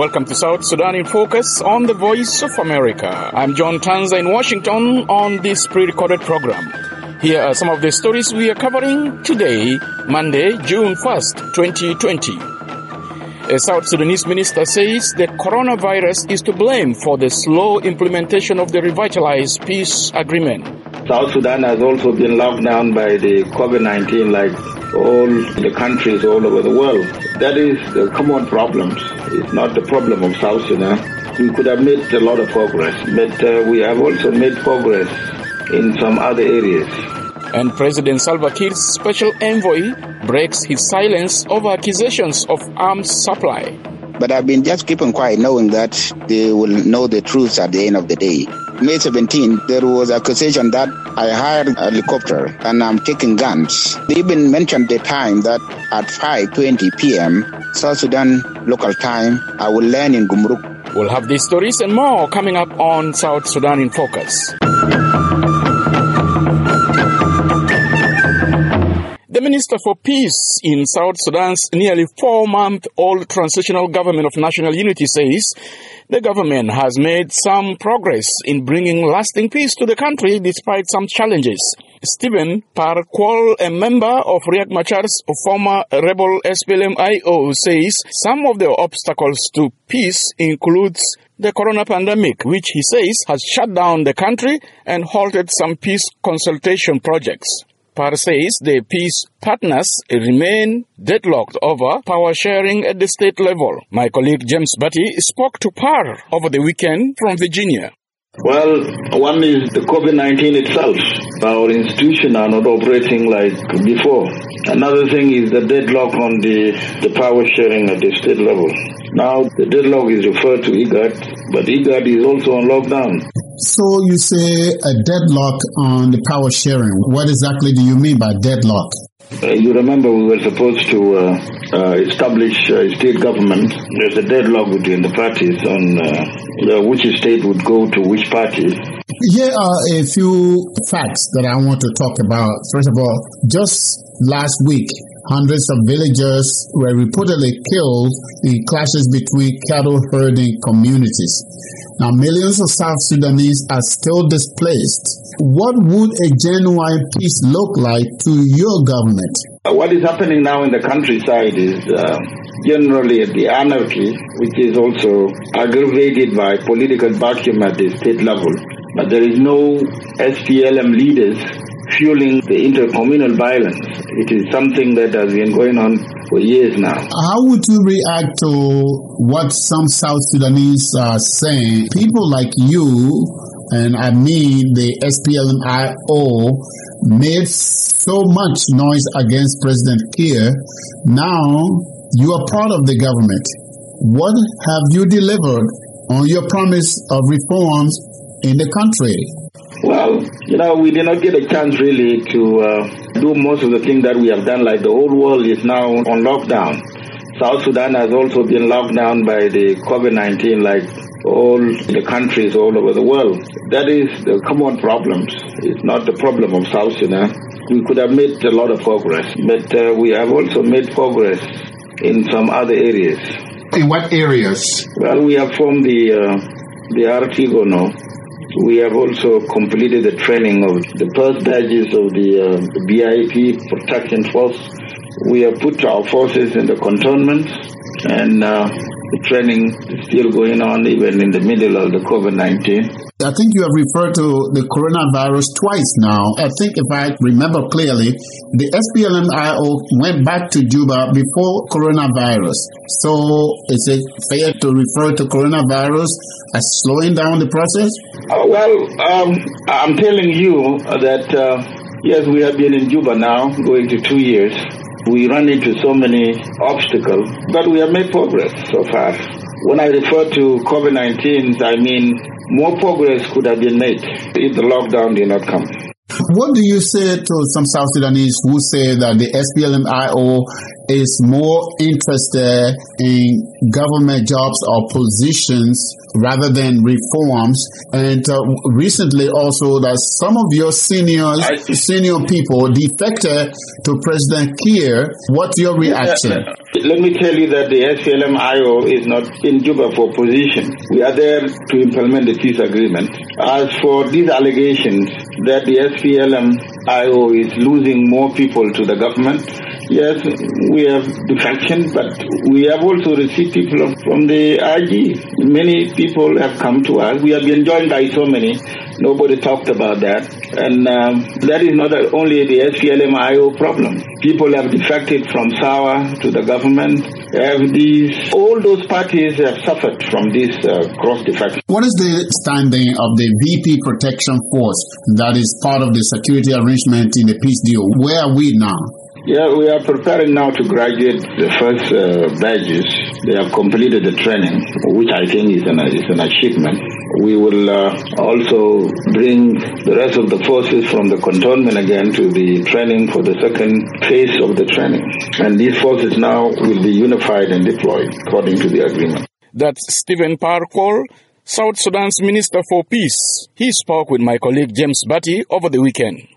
Welcome to South Sudan in Focus on the Voice of America. I'm John Tanza in Washington on this pre-recorded program. Here are some of the stories we are covering today, Monday, June 1st, 2020. A South Sudanese minister says the coronavirus is to blame for the slow implementation of the revitalized peace agreement. South Sudan has also been locked down by the COVID-19 like all the countries all over the world. That is the common problems. It's not the problem of South Sudan. We could have made a lot of progress, but we have also made progress in some other areas. And President Salva Kiir's special envoy breaks his silence over accusations of arms supply. But I've been just keeping quiet, knowing that they will know the truth at the end of the day. May 17, there was accusation that I hired a helicopter and I'm taking guns. They even mentioned the time that at 5:20 p.m. South Sudan local time, I will land in Gumruk. We'll have these stories and more coming up on South Sudan in Focus. The Minister for Peace in South Sudan's nearly 4-month-old transitional government of national unity says the government has made some progress in bringing lasting peace to the country despite some challenges. Stephen Parkwall, a member of Riek Machar's former rebel SPLM-IO, says some of the obstacles to peace includes the corona pandemic, which he says has shut down the country and halted some peace consultation projects. Par says the peace partners remain deadlocked over power sharing at the state level. My colleague James Batty spoke to Par over the weekend from Virginia. Well, one is the COVID-19 itself. Our institutions are not operating like before. Another thing is the deadlock on the power sharing at the state level. Now, the deadlock is referred to IGAD, but IGAD is also on lockdown. So you say a deadlock on the power sharing. What exactly do you mean by deadlock? You remember we were supposed to establish a state government. There's a deadlock between the parties on which state would go to which party. Here are a few facts that I want to talk about. First of all, just last week, hundreds of villagers were reportedly killed in clashes between cattle herding communities. Now, millions of South Sudanese are still displaced. What would a genuine peace look like to your government? What is happening now in the countryside is generally the anarchy, which is also aggravated by political vacuum at the state level. But there is no SPLM leaders fueling the intercommunal violence. It is something that has been going on for years now. How would you react to what some South Sudanese are saying? People like you, and I mean the SPLM-IO, made so much noise against President Kiir. Now you are part of the government. What have you delivered on your promise of reforms in the country? Well, we did not get a chance really to do most of the things that we have done. Like the whole world is now on lockdown. South Sudan has also been locked down by the COVID-19 like all the countries all over the world. That is the common problems. It's not the problem of South Sudan. We could have made a lot of progress, but we have also made progress in some other areas. In what areas? Well, we have formed the Artigono. We have also completed the training of the first batches of the BIP protection force. We have put our forces in the cantonments, and the training is still going on even in the middle of the COVID-19. I think you have referred to the coronavirus twice now. I think if I remember clearly, the SPLM-IO went back to Juba before coronavirus. So is it fair to refer to coronavirus as slowing down the process? I'm telling you that, yes, we have been in Juba now, going to 2 years. We run into so many obstacles, but we have made progress so far. When I refer to COVID-19, I mean more progress could have been made if the lockdown did not come. What do you say to some South Sudanese who say that the SPLM-IO is more interested in government jobs or positions rather than reforms? And recently also that some of your senior people defected to President Kiir. What's your reaction? Let me tell you that the SPLM-IO is not in Juba for position. We are there to implement the peace agreement. As for these allegations that the SPLM-IO is losing more people to the government, yes, we have defection, but we have also received people from the IG. Many people have come to us. We have been joined by so many. Nobody talked about that. And that is not only the SPLM-IO problem. People have defected from SAWA to the government. FDs, all those parties have suffered from this cross-defection. What is the standing of the VP Protection Force that is part of the security arrangement in the peace deal? Where are we now? Yeah, we are preparing now to graduate the first batches. They have completed the training, which I think is an achievement. We will also bring the rest of the forces from the cantonment again to the training for the second phase of the training. And these forces now will be unified and deployed according to the agreement. That's Stephen Parkour, South Sudan's Minister for Peace. He spoke with my colleague James Batty over the weekend.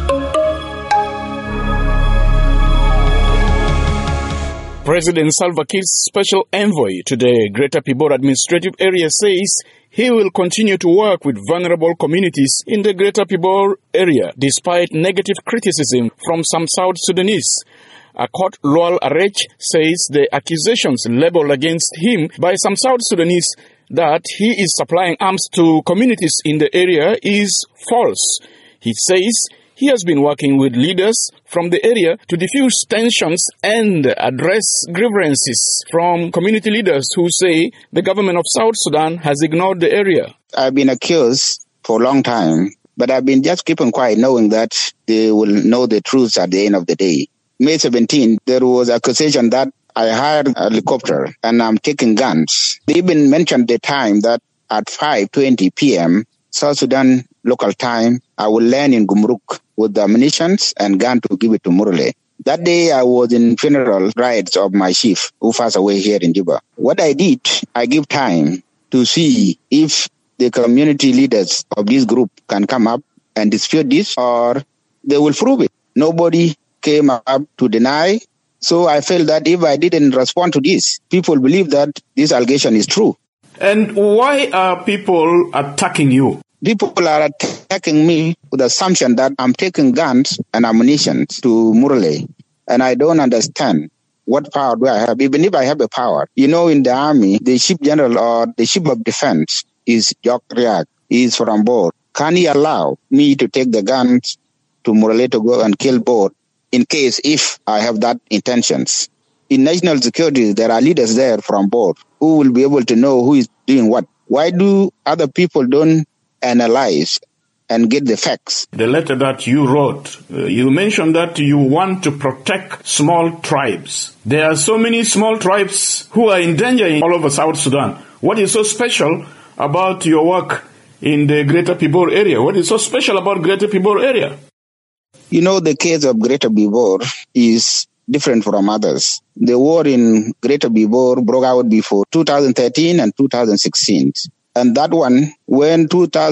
President Salva Kiir's special envoy to the Greater Pibor Administrative Area says he will continue to work with vulnerable communities in the Greater Pibor area despite negative criticism from some South Sudanese. Akot Lual Arech says the accusations leveled against him by some South Sudanese that he is supplying arms to communities in the area is false. He says he has been working with leaders from the area to diffuse tensions and address grievances from community leaders who say the government of South Sudan has ignored the area. I've been accused for a long time, but I've been just keeping quiet knowing that they will know the truth at the end of the day. May 17, there was accusation that I hired a helicopter and I'm taking guns. They even mentioned the time that at 5:20 p.m., South Sudan local time, I will land in Gumruk with the ammunition and gun to give it to Murle. That day, I was in funeral rites of my chief who passed away here in Juba. What I did, I give time to see if the community leaders of this group can come up and dispute this or they will prove it. Nobody came up to deny. So I felt that if I didn't respond to this, people believe that this allegation is true. And why are people attacking you? People are attacking me with the assumption that I'm taking guns and ammunition to Murle. And I don't understand what power do I have, even if I have a power. You know, in the army, the chief general or the chief of defense is Jock Riak. He is from board. Can he allow me to take the guns to Murle to go and kill board in case if I have that intentions? In national security, there are leaders there from board who will be able to know who is doing what. Why do other people don't analyze and get the facts? The letter that you wrote, you mentioned that you want to protect small tribes. There are so many small tribes who are in danger all over South Sudan. What is so special about your work in the Greater Pibor area? What is so special about Greater Pibor area? You know, the case of Greater Pibor is different from others. The war in Greater Pibor broke out before 2013 and 2016. And that one, when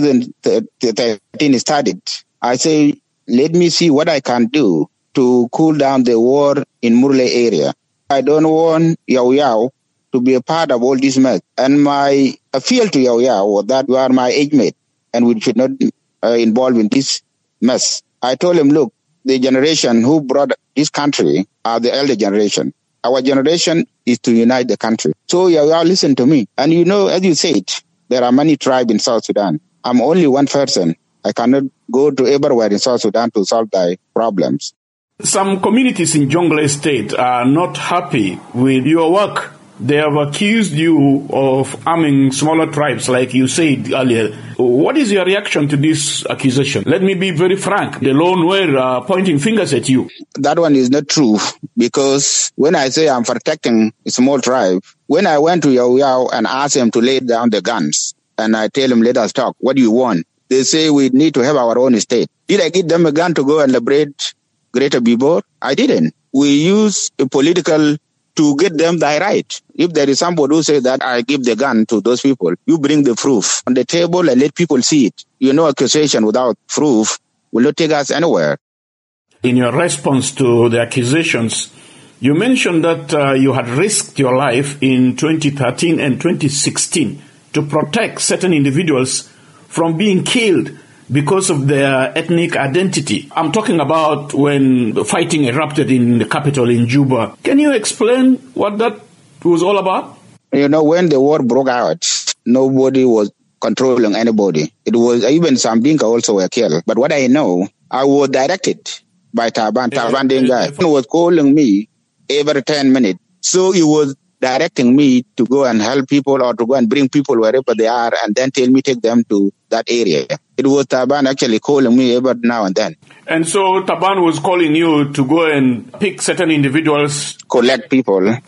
2013 started, I say, let me see what I can do to cool down the war in Murle area. I don't want Yao Yao to be a part of all this mess. And my appeal to Yao Yao was that you are my age mate and we should not involve in this mess. I told him, look, the generation who brought this country are the elder generation. Our generation is to unite the country. So Yao Yao, listen to me. And you know, as you said, there are many tribes in South Sudan. I'm only one person. I cannot go to everywhere in South Sudan to solve their problems. Some communities in Jonglei State are not happy with your work. They have accused you of arming smaller tribes, like you said earlier. What is your reaction to this accusation? Let me be very frank. The lone were pointing fingers at you. That one is not true, because when I say I'm protecting a small tribe, when I went to Yao Yao and asked him to lay down the guns, and I tell him, let us talk, what do you want? They say we need to have our own state. Did I give them a gun to go and liberate Greater Pibor? I didn't. We use a political to get them their right. If there is somebody who says that I give the gun to those people, you bring the proof on the table and let people see it. You know, accusation without proof will not take us anywhere. In your response to the accusations, You mentioned that you had risked your life in 2013 and 2016 to protect certain individuals from being killed because of their ethnic identity. I'm talking about when fighting erupted in the capital in Juba. Can you explain what that was all about? You know, when the war broke out, nobody was controlling anybody. It was even some Dinka also were killed. But what I know, I was directed by Taban Dengai. He was calling me every 10 minutes. So he was directing me to go and help people or to go and bring people wherever they are and then tell me take them to that area. It was Taban actually calling me every now and then. And so Taban was calling you to go and pick certain individuals. Collect people and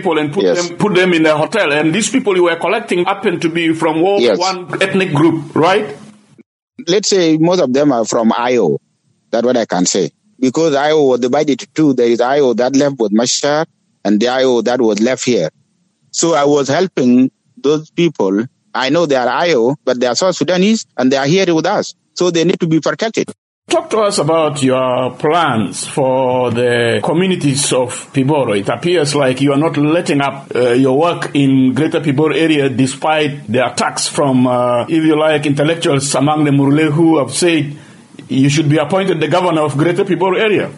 put them in a hotel. And these people you were collecting happened to be from one ethnic group, right? Let's say most of them are from Io. That's what I can say. Because Io was divided into two. There is Io that left with Mashar and the Io that was left here. So I was helping those people. I know they are Io, but they are South Sudanese and they are here with us. So they need to be protected. Talk to us about your plans for the communities of Piboro. It appears like you are not letting up your work in Greater Piboro area despite the attacks from, if you like, intellectuals among the Murle who have said you should be appointed the governor of Greater Piboro area.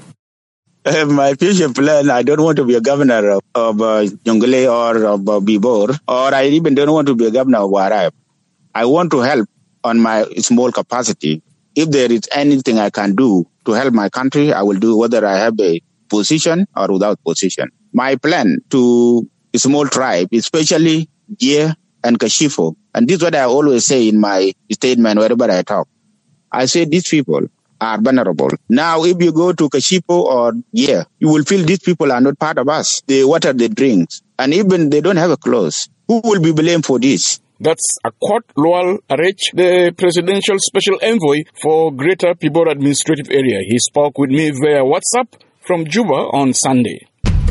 My future plan, I don't want to be a governor of Jonglei or of Bibor, or I even don't want to be a governor of Warab. I want to help on my small capacity. If there is anything I can do to help my country, I will do, whether I have a position or without position. My plan to a small tribe, especially Gia and Kashifo, and this is what I always say in my statement wherever I talk. I say these people are vulnerable. Now, if you go to Kashipo or Gia, you will feel these people are not part of us. They water the drinks, and even they don't have a clothes. Who will be blamed for this? That's Akot Lual Arech, the Presidential Special Envoy for Greater Piboro Administrative Area. He spoke with me via WhatsApp from Juba on Sunday.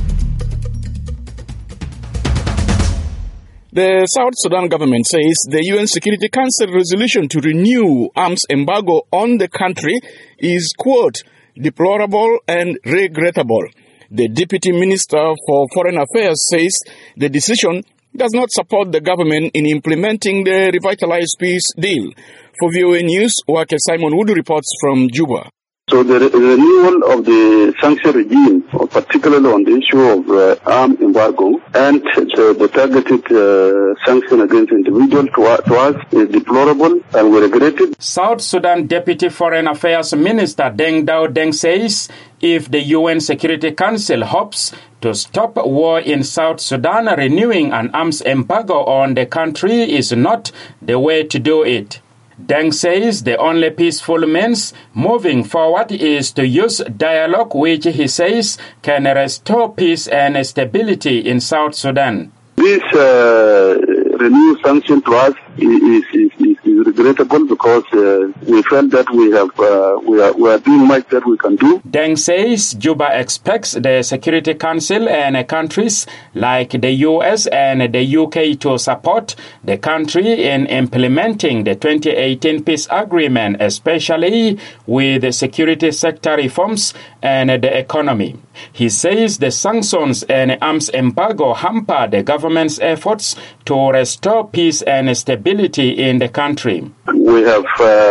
The South Sudan government says the UN Security Council resolution to renew arms embargo on the country is, quote, deplorable and regrettable. The Deputy Minister for Foreign Affairs says the decision does not support the government in implementing the revitalized peace deal. For VOA News, Wake Simon Wood reports from Juba. So the renewal of the sanction regime, particularly on the issue of arms embargo and the targeted sanction against individuals to us is deplorable and we regret it. South Sudan Deputy Foreign Affairs Minister Deng Dao Deng says if the UN Security Council hopes to stop war in South Sudan, renewing an arms embargo on the country is not the way to do it. Deng says the only peaceful means moving forward is to use dialogue, which he says can restore peace and stability in South Sudan. This renewed sanction to us is regrettable because we felt that we are doing much that we can do. Deng says Juba expects the Security Council and countries like the US and the UK to support the country in implementing the 2018 peace agreement, especially with the security sector reforms and the economy. He says the sanctions and arms embargo hamper the government's efforts to restore peace and stability in the country. We have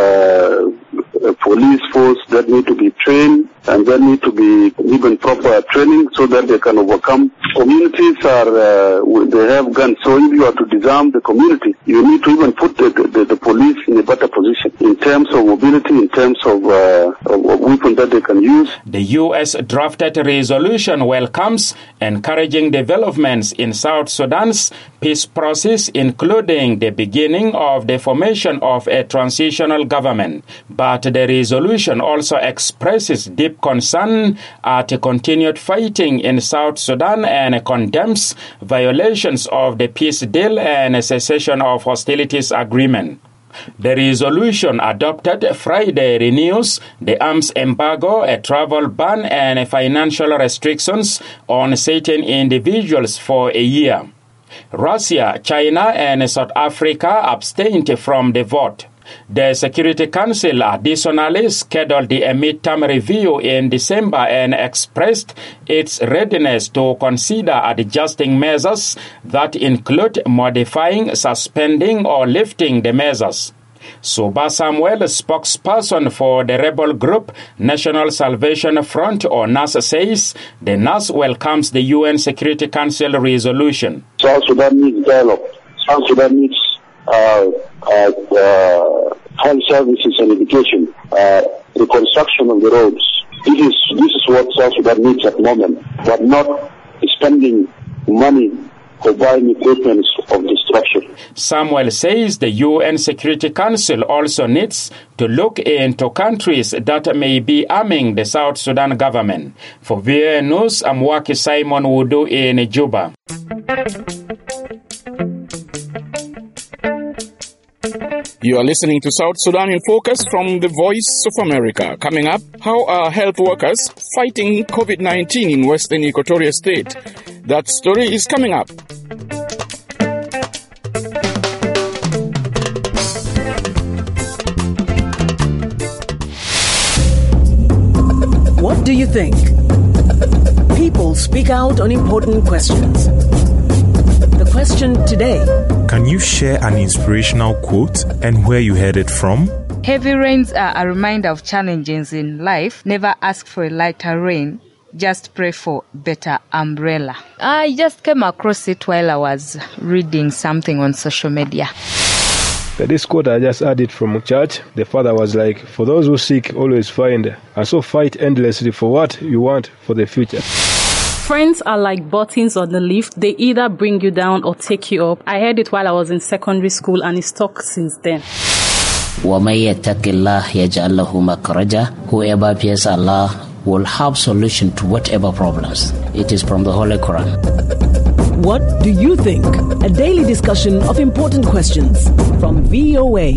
a police force that need to be trained and that need to be given proper training so that they can overcome. Communities they have guns, so if you are to disarm the community, you need to even put the police in a better position in terms of mobility, in terms of weapons that they can use. The U.S. drafted resolution welcomes encouraging developments in South Sudan's peace process, including the beginning of the formation of a transitional government. But the resolution also expresses deep concern at continued fighting in South Sudan and condemns violations of the peace deal and cessation of hostilities agreement. The resolution adopted Friday renews the arms embargo, a travel ban, and financial restrictions on certain individuals for a year. Russia, China, and South Africa abstained from the vote. The Security Council additionally scheduled a midterm review in December and expressed its readiness to consider adjusting measures that include modifying, suspending, or lifting the measures. Suba Samuel, spokesperson for the rebel group National Salvation Front, or NAS, says the NAS welcomes the UN Security Council resolution. South Sudan needs dialogue. South Sudan needs health services and education, reconstruction of the roads. This is what South Sudan needs at the moment, but not spending money for buying equipment of destruction. Samuel says the UN Security Council also needs to look into countries that may be arming the South Sudan government. For VOA News, I'm Waki Simon Wudu in Juba. You are listening to South Sudan in Focus from the Voice of America. Coming up, how are health workers fighting COVID-19 in Western Equatoria State? That story is coming up. What do you think? People speak out on important questions. The question today: can you share an inspirational quote and where you heard it from? Heavy rains are a reminder of challenges in life. Never ask for a lighter rain. Just pray for better umbrella. I just came across it while I was reading something on social media. This quote I just added from church. The father was like, for those who seek, always find. And so fight endlessly for what you want for the future. Friends are like buttons on the lift. They either bring you down or take you up. I heard it while I was in secondary school and it's stuck since then. وَمَن يَتَّقِ اللَّهَ يَجْعَل لَّهُ مَخْرَجًا. Whoever fears Allah will have solution to whatever problems. It is from the Holy Quran. What do you think? A daily discussion of important questions from VOA.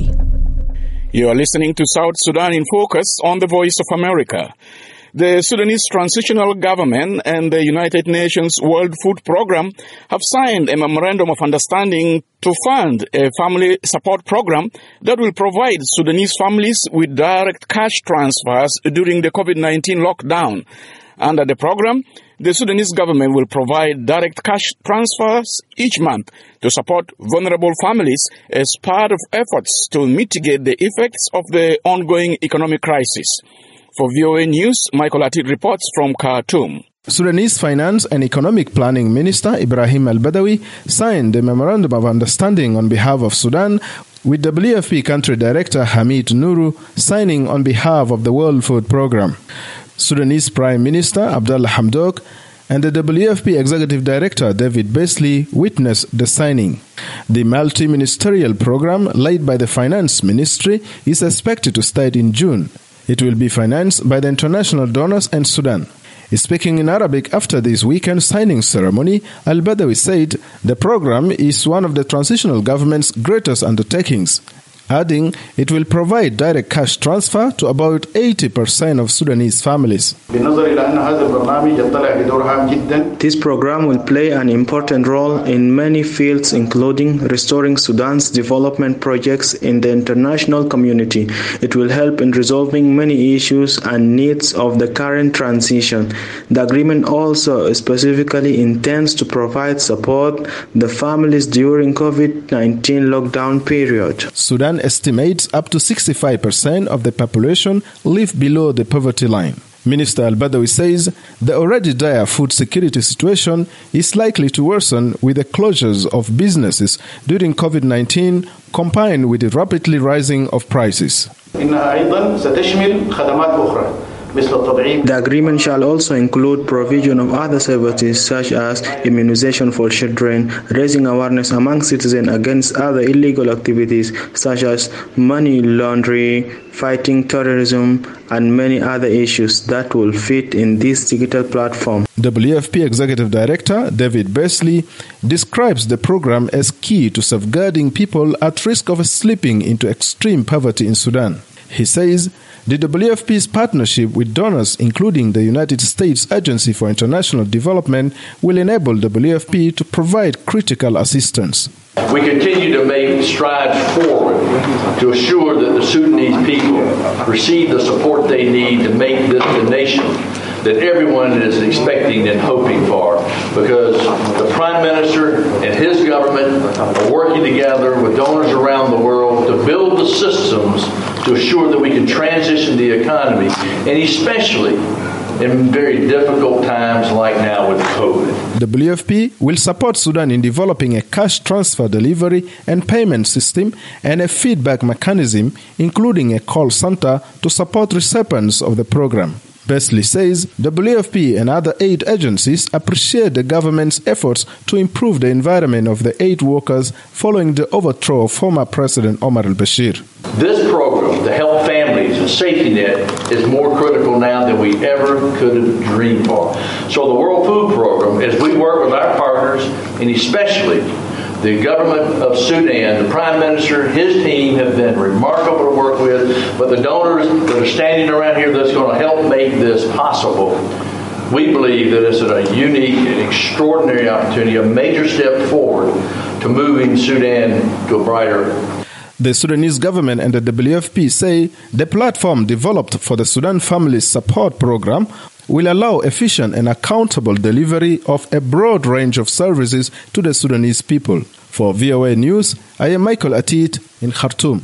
You are listening to South Sudan in Focus on the Voice of America. The Sudanese Transitional Government and the United Nations World Food Programme have signed a memorandum of understanding to fund a family support program that will provide Sudanese families with direct cash transfers during the COVID-19 lockdown. Under the program, the Sudanese government will provide direct cash transfers each month to support vulnerable families as part of efforts to mitigate the effects of the ongoing economic crisis. For VOA News, Michael Atid reports from Khartoum. Sudanese Finance and Economic Planning Minister Ibrahim Al-Badawi signed a memorandum of understanding on behalf of Sudan, with WFP Country Director Hamid Nuru signing on behalf of the World Food Programme. Sudanese Prime Minister Abdallah Hamdok and the WFP Executive Director David Beasley witnessed the signing. The multi-ministerial program led by the Finance Ministry is expected to start in June. It will be financed by the international donors and Sudan. Speaking in Arabic after this weekend signing ceremony, Al-Badawi said the program is one of the transitional government's greatest undertakings, adding it will provide direct cash transfer to about 80% of Sudanese families. This program will play an important role in many fields, including restoring Sudan's development projects in the international community. It will help in resolving many issues and needs of the current transition. The agreement also specifically intends to provide support to the families during COVID-19 lockdown period. Sudan estimates up to 65% of the population live below the poverty line. Minister Al-Badawi says the already dire food security situation is likely to worsen with the closures of businesses during COVID-19 combined with the rapidly rising of prices. The agreement shall also include provision of other services such as immunization for children, raising awareness among citizens against other illegal activities such as money laundering, fighting terrorism, and many other issues that will fit in this digital platform. WFP Executive Director David Beasley describes the program as key to safeguarding people at risk of slipping into extreme poverty in Sudan. He says the WFP's partnership with donors, including the United States Agency for International Development, will enable WFP to provide critical assistance. We continue to make strides forward to assure that the Sudanese people receive the support they need to make this the nation that everyone is expecting and hoping for, because the Prime Minister and his government are working together with donors around the world to build the systems to assure that we can transition the economy, and especially in very difficult times like now with COVID. WFP will support Sudan in developing a cash transfer delivery and payment system and a feedback mechanism, including a call center to support recipients of the program. Besley says WFP and other aid agencies appreciate the government's efforts to improve the environment of the aid workers following the overthrow of former President Omar al-Bashir. This program, the Help Families and Safety Net, is more critical now than we ever could have dreamed for. So the World Food Program, as we work with our partners, and especially the government of Sudan, the Prime Minister, his team have been remarkable to work with, but the donors that are standing around here that's going to help make this possible, we believe that it's a unique and extraordinary opportunity, a major step forward to moving Sudan to a brighter. The Sudanese government and the WFP say the platform developed for the Sudan Family Support Program will allow efficient and accountable delivery of a broad range of services to the Sudanese people. For VOA News, I am Michael Atit in Khartoum.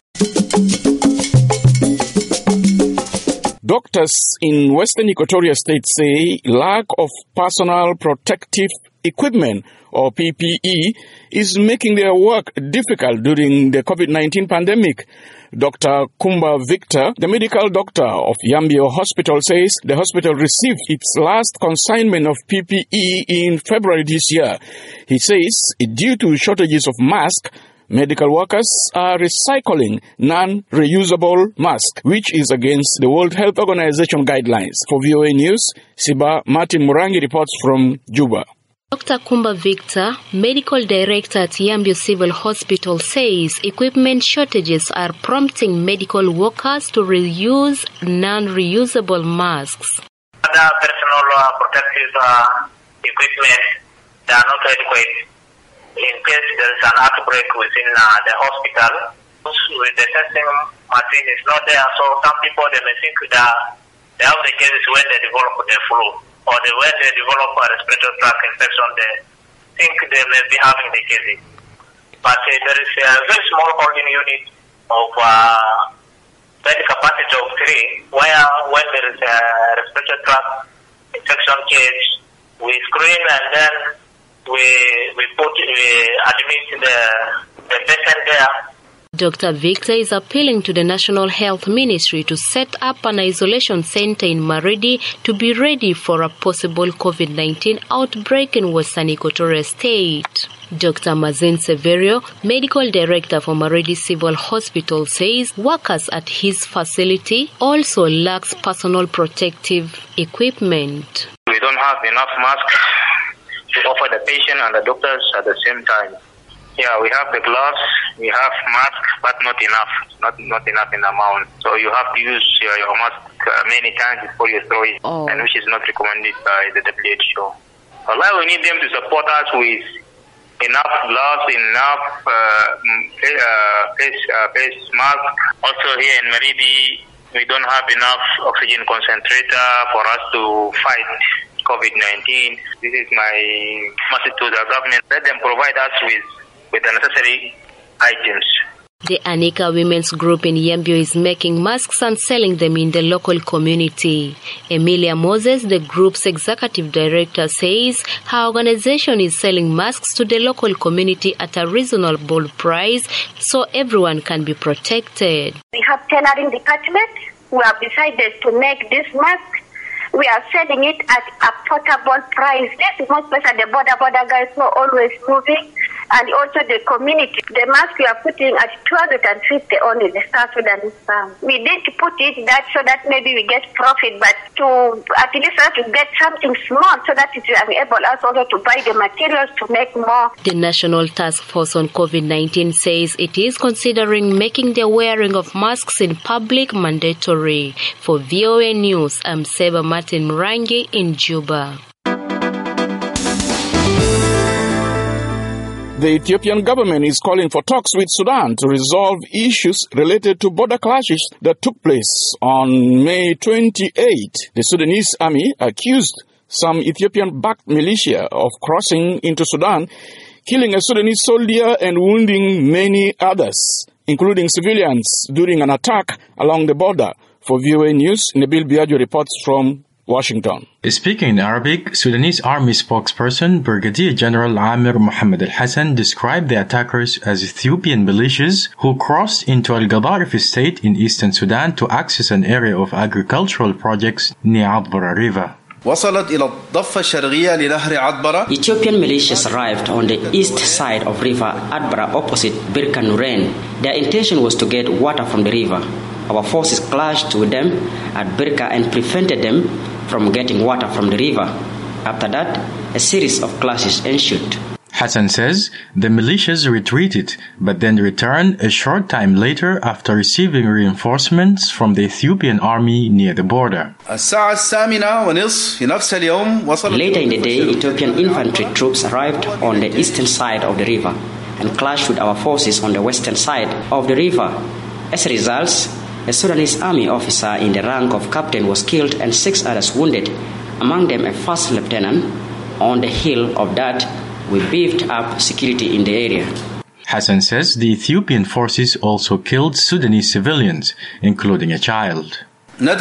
Doctors in Western Equatoria State say lack of personal protective equipment or PPE is making their work difficult during the COVID-19 pandemic. Dr. Kumba Victor, the medical doctor of Yambio Hospital, says the hospital received its last consignment of PPE in February this year. He says, due to shortages of masks, medical workers are recycling non-reusable masks, which is against the World Health Organization guidelines. For VOA News, Siba Martin Murangi reports from Juba. Dr. Kumba Victor, medical director at Yambio Civil Hospital, says equipment shortages are prompting medical workers to reuse non-reusable masks. Other personal protective equipment, they are not adequate. In case there is an outbreak within the hospital, with the testing machine is not there, so some people they may think that they have the cases when they develop the flu. Or when they develop a respiratory tract infection, they think they may be having the cases. But there is a very small holding unit of bed capacity of 3, where when there is a respiratory tract infection case, we screen and then we admit the patient there. Dr. Victor is appealing to the National Health Ministry to set up an isolation center in Maridi to be ready for a possible COVID-19 outbreak in Western Equatoria State. Dr. Mazin Severio, medical director for Maridi Civil Hospital, says workers at his facility also lacks personal protective equipment. We don't have enough masks to offer the patient and the doctors at the same time. Yeah, we have the gloves, we have masks, but not enough in amount. So you have to use your mask many times before you throw it, and which is not recommended by the WHO. Although we need them to support us with enough gloves, enough face mask. Also here in Maridi, we don't have enough oxygen concentrator for us to fight COVID-19. This is my message to the government. Let them provide us with the necessary items. The Anika Women's Group in Yambio is making masks and selling them in the local community. Emilia Moses, the group's executive director, says her organization is selling masks to the local community at a reasonable price so everyone can be protected. We have tailoring department. We have decided to make this mask. We are selling it at a portable price. This is most especially the border guys who are always moving. And also the community. The mask we are putting at 250 only, the South Sudanese farm. We need to put it that so that maybe we get profit, but to at least to get something small so that it will enable us also to buy the materials to make more. The National Task Force on COVID-19 says it is considering making the wearing of masks in public mandatory. For VOA News, I'm Seba Martin Murangi in Juba. The Ethiopian government is calling for talks with Sudan to resolve issues related to border clashes that took place on May 28. The Sudanese army accused some Ethiopian-backed militia of crossing into Sudan, killing a Sudanese soldier and wounding many others, including civilians, during an attack along the border. For VOA News, Nabil Biagio reports from Washington. Speaking in Arabic, Sudanese Army spokesperson Brigadier General Amir Mohammed Al-Hassan described the attackers as Ethiopian militias who crossed into Al-Gadaref state in eastern Sudan to access an area of agricultural projects near Adbara River. Ethiopian militias arrived on the east side of River Adbara opposite Birka Nuren. Their intention was to get water from the river. Our forces clashed with them at Birka and prevented them from getting water from the river. After that, a series of clashes ensued. Hassan says the militias retreated, but then returned a short time later after receiving reinforcements from the Ethiopian army near the border. Later in the day, Ethiopian infantry troops arrived on the eastern side of the river and clashed with our forces on the western side of the river. As a result, a Sudanese army officer in the rank of captain was killed and 6 others wounded, among them a first lieutenant. On the heel of that, we beefed up security in the area. Hassan says the Ethiopian forces also killed Sudanese civilians, including a child. 3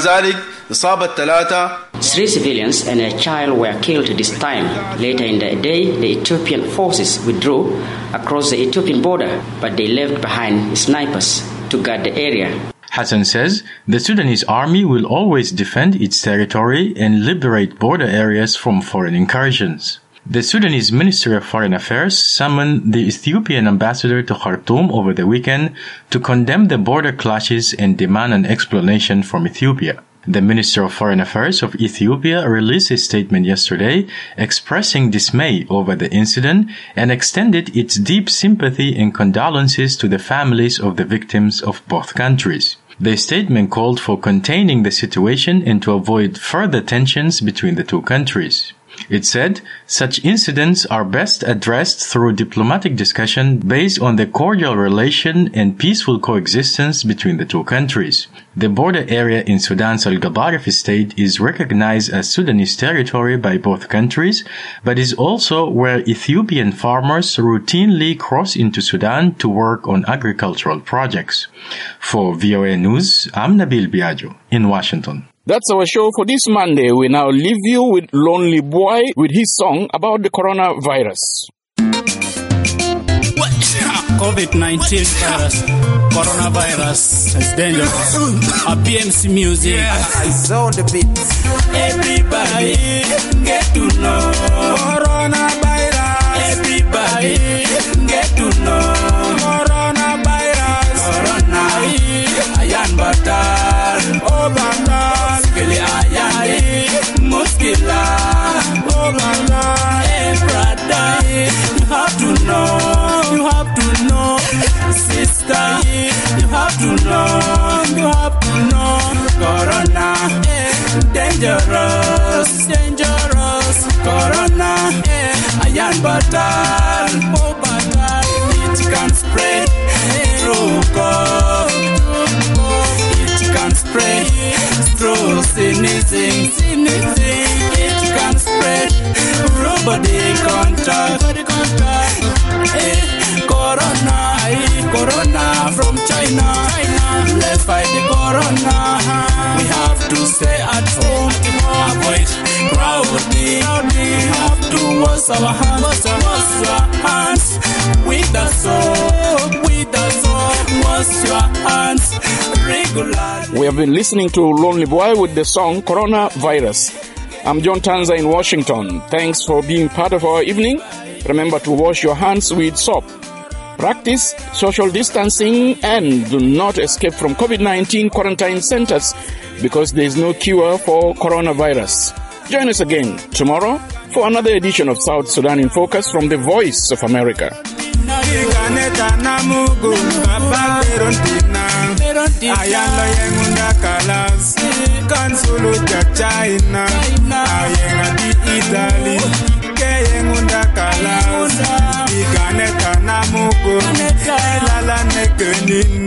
civilians and a child were killed this time. Later in the day, the Ethiopian forces withdrew across the Ethiopian border, but they left behind snipers to guard the area. Hassan says the Sudanese army will always defend its territory and liberate border areas from foreign incursions. The Sudanese Ministry of Foreign Affairs summoned the Ethiopian ambassador to Khartoum over the weekend to condemn the border clashes and demand an explanation from Ethiopia. The Minister of Foreign Affairs of Ethiopia released a statement yesterday expressing dismay over the incident and extended its deep sympathy and condolences to the families of the victims of both countries. The statement called for containing the situation and to avoid further tensions between the two countries. It said, such incidents are best addressed through diplomatic discussion based on the cordial relation and peaceful coexistence between the two countries. The border area in Sudan's Al-Gadaref state is recognized as Sudanese territory by both countries, but is also where Ethiopian farmers routinely cross into Sudan to work on agricultural projects. For VOA News, I'm Nabil Biagio in Washington. That's our show for this Monday. We now leave you with Lonely Boy with his song about the coronavirus. COVID-19 virus, coronavirus is dangerous. PMC music. I saw the beat. Everybody get to know coronavirus. Everybody get to know coronavirus. Corona, ayan batal, oh batal, kili ayan muskila, oh batal, brother, you have to know. Sister, you have to know, Corona, dangerous, Corona, ayan batal, oh batal, it can spread through cough, it can spread through sneezing, it can spread through body contact, Corona from China. Let's fight the Corona. We have to stay at home, avoid crowding. We have to wash our hands with the soap. Wash your hands regularly. We have been listening to Lonely Boy with the song Coronavirus. I'm John Tanza in Washington. Thanks for being part of our evening. Remember to wash your hands with soap. Practice social distancing and do not escape from COVID-19 quarantine centers because there is no cure for coronavirus. Join us again tomorrow for another edition of South Sudan in Focus from the Voice of America. nini